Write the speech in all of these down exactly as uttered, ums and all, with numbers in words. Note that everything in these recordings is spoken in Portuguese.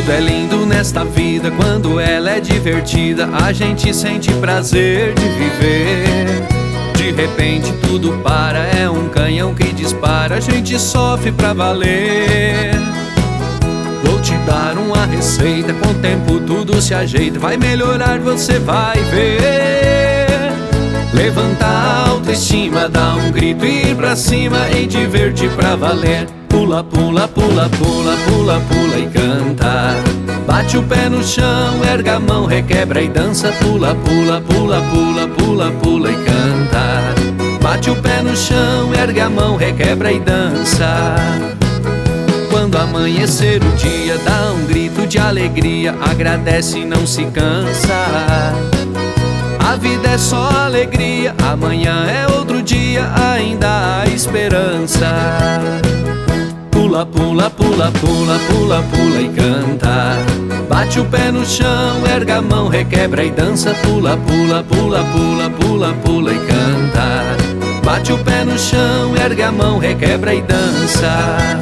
Tudo é lindo nesta vida quando ela é divertida. A gente sente prazer de viver. De repente tudo para, é um canhão que dispara. A gente sofre pra valer. Vou te dar uma receita, com o tempo tudo se ajeita. Vai melhorar, você vai ver. Levanta a autoestima, dá um grito, ir pra cima e divertir pra valer. Pula, pula, pula, pula, pula, pula e canta. Bate o pé no chão, erga a mão, requebra e dança. Pula, pula, pula, pula, pula, pula e canta. Bate o pé no chão, erga a mão, requebra e dança. Quando amanhecer o dia, dá um grito de alegria. Agradece e não se cansa. A vida é só alegria, amanhã é outro dia, ainda há esperança. Pula, pula, pula, pula, pula, pula e canta. Bate o pé no chão, erga a mão, requebra e dança. Pula, pula, pula, pula, pula, pula e canta. Bate o pé no chão, erga a mão, requebra e dança.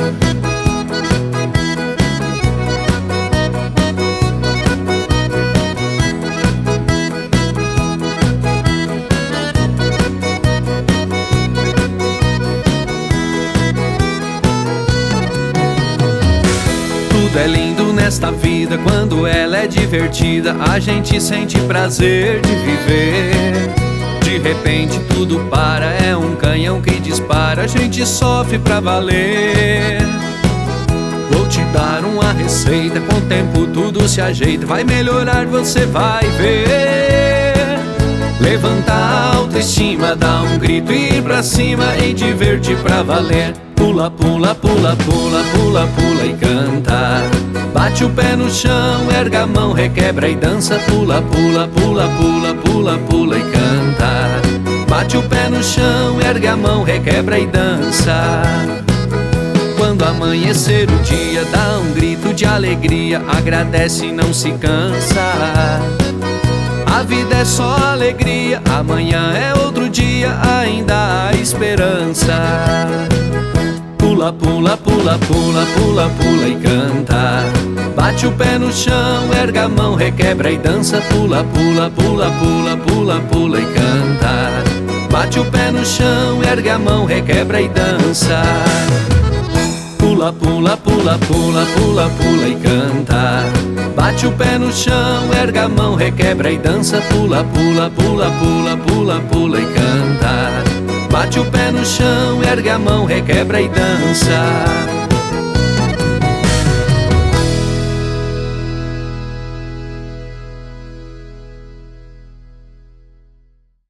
Tudo é lindo nesta vida quando ela é divertida. A gente sente prazer de viver. De repente tudo para, é um canhão que dispara. A gente sofre pra valer. Vou te dar uma receita, com o tempo tudo se ajeita. Vai melhorar, você vai ver. Levanta a autoestima, dá um grito, ir pra cima e divertir pra valer. Pula, pula, pula, pula, pula, pula e canta. Bate o pé no chão, erga a mão, requebra e dança. Pula, pula, pula, pula, pula, pula e canta. Bate o pé no chão, erga a mão, requebra e dança. Quando amanhecer o dia, dá um grito de alegria. Agradece e não se cansa. A vida é só alegria, amanhã é outro dia, ainda há esperança. Pula, pula, pula, pula, pula, pula e canta. Bate o pé no chão, erga a mão, requebra e dança. Pula, pula, pula, pula, pula, pula e canta. Bate o pé no chão, erga a mão, requebra e dança. Pula, pula, pula, pula, pula, pula e canta. Bate o pé no chão, erga a mão, requebra e dança. Pula, pula, pula, pula, pula, pula e canta. Bate o pé no chão, erga a mão, requebra e dança.